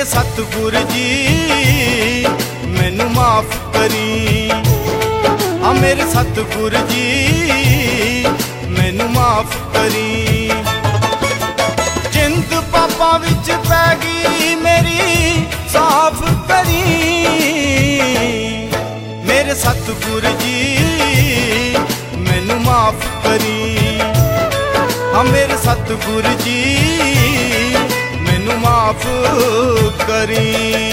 सतगुर जी मैनू माफ करी। हाँ मेरे सतगुर जी मैनू माफ करी। जिंद पापा विच पै गई मेरी साफ करी। मेरे सतगुर जी मैनू माफ करी। हाँ मेरे सतगुर जी मैनू माफ करी।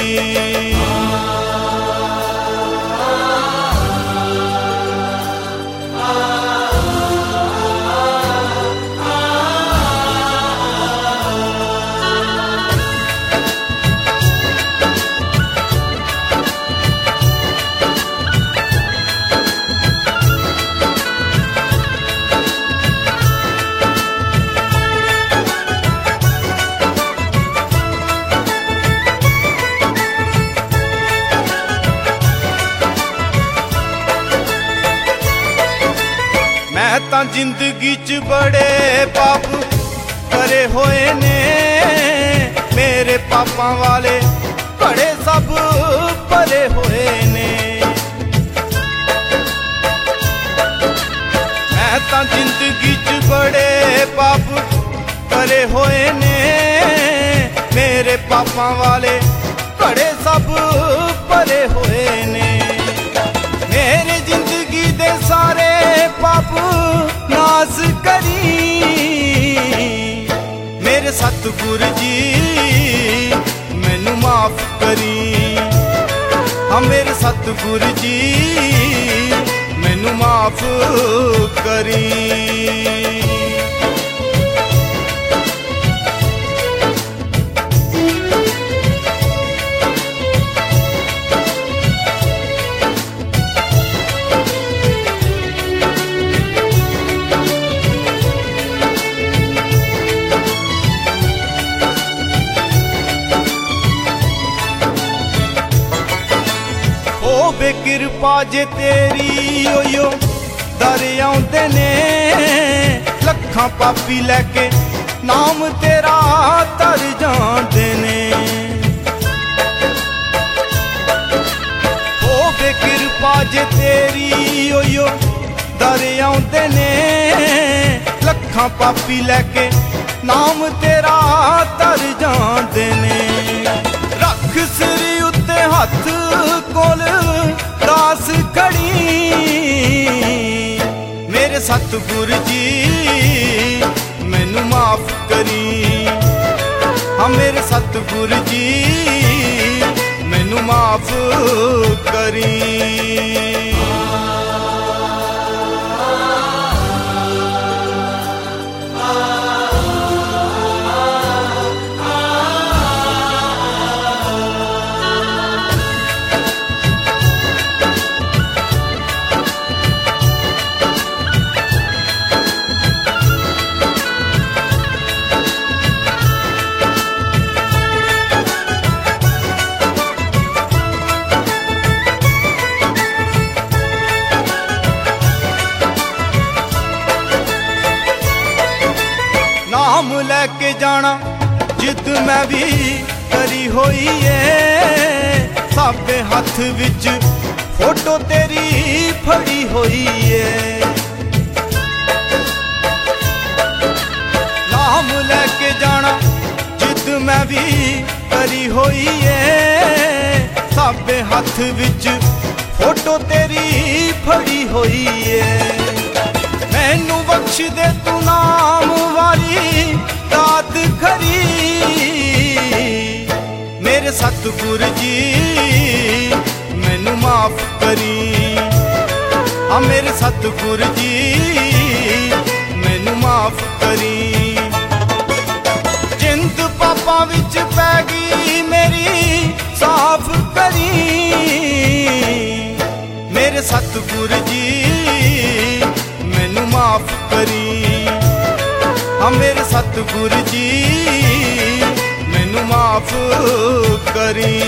मैं तां जिंदगी च बड़े पाप करे होए ने। मेरे पापां वाले बड़े सब भरे होए ने। मैं तां जिंदगी च बड़े पाप करे होए ने। मेरे पापां वाले बड़े सब भरे होए ने। मेरे जिंदगी दे सारे पाप नास करी। मेरे सतगुर जी मैनू माफ करी। हाँ मेरे सतगुर जी मैनू माफ करी। होवे किरपा जे तेरी ओयो दर आउंदे ने। लखां पापी लैके नाम तेरा तर जांदे ने। होवे किरपा जे तेरी ओयो दर आउंदे ने। लखां पापी लैके नाम तेरा तर जांदे ने। रख सिर उत्ते हथ कोल दास खड़ी। मेरे सतगुर जी मैनू माफ करी। हाँ मेरे सतगुर जी मैनू माफ करी। नाम लैके जाना जिद मैं भी करी होई है। साबे हथ विच फोटो तेरी फड़ी होई है। नाम लैके जाना जिद मैं भी करी होई है। साबे हथ विच फोटो तेरी फड़ी होई है। मैनू बख्श दे तू नाम वाली दात खरी। मेरे सतगुर जी मैनू माफ करी। हाँ मेरे सतगुर जी मैनू माफ करी। जिंद पापा विच पै गई मेरी साफ करी। मेरे सतगुर जी मैनू माफ करी। हाँ मेरे सतगुर जी मैनू माफ करी।